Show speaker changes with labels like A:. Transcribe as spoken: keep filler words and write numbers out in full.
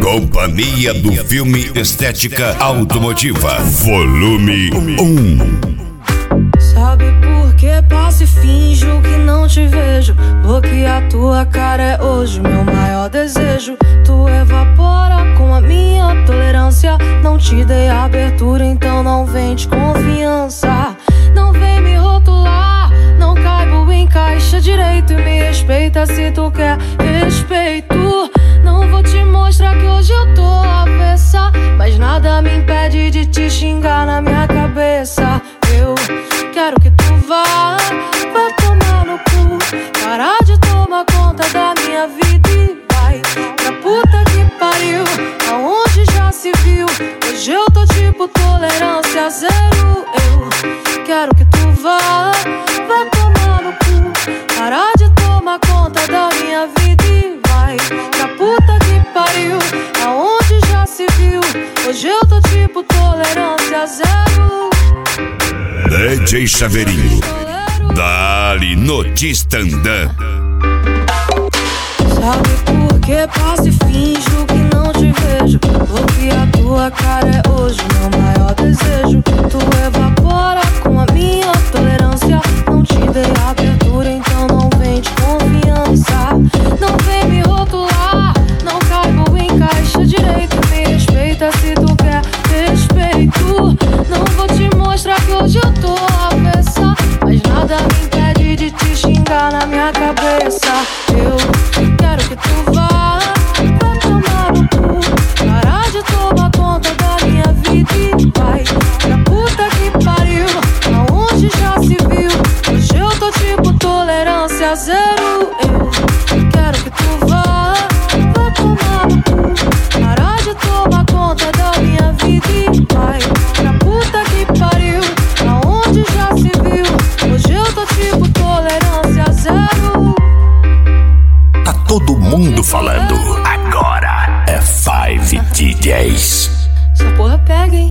A: Companhia do Filme Estética Automotiva, volume um.
B: Sabe por que passo e finjo que não te vejo? Porque a tua cara é hoje meu maior desejo. Tu evapora com a minha tolerância. Não te dei abertura, então não vem de confiança. Não vem me rotular, não caibo em caixa direito. E me respeita se tu quer respeito. Não vou te mostrar que hoje eu tô avessa, mas nada me impede de te xingar na minha cabeça. Eu quero que tu vá, vai tomar no cu, parar de tomar conta da minha vida e vai pra puta que pariu, aonde já se viu. Hoje eu tô tipo tolerância zero. Eu quero que tu vá, vai tomar no cu, parar de tomar conta da minha vida e vai pra puta que pariu, aonde já se viu. Hoje eu tô tipo tolerância zero.
A: D J Chaveirinho, dali no Tistandã.
B: Sabe por que passo e finjo que não te vejo? Porque a tua cara é hoje meu maior desejo. Tu evapora com a minha tolerância. Não te dei abertura, então não vem de confiança. Não vem me rotular, não caibo em caixa direito. Me respeita se tu quer respeito. Não vou te mostrar que hoje eu tô avessa, mas nada me impede de te xingar na minha cabeça. Eu quero que tu vá, vai tomar no cu, parar de tomar conta da minha vida e vai pra puta que pariu, aonde já se viu. Hoje eu tô tipo tolerância zero. Eu quero que tu vá, vai tomar no cu, parar de tomar conta da minha vida e vai pra puta que pariu, aonde já se viu. Hoje eu tô tipo tolerância zero.
A: Tá todo mundo falando, agora é Five D Js.
B: Essa porra pega, hein?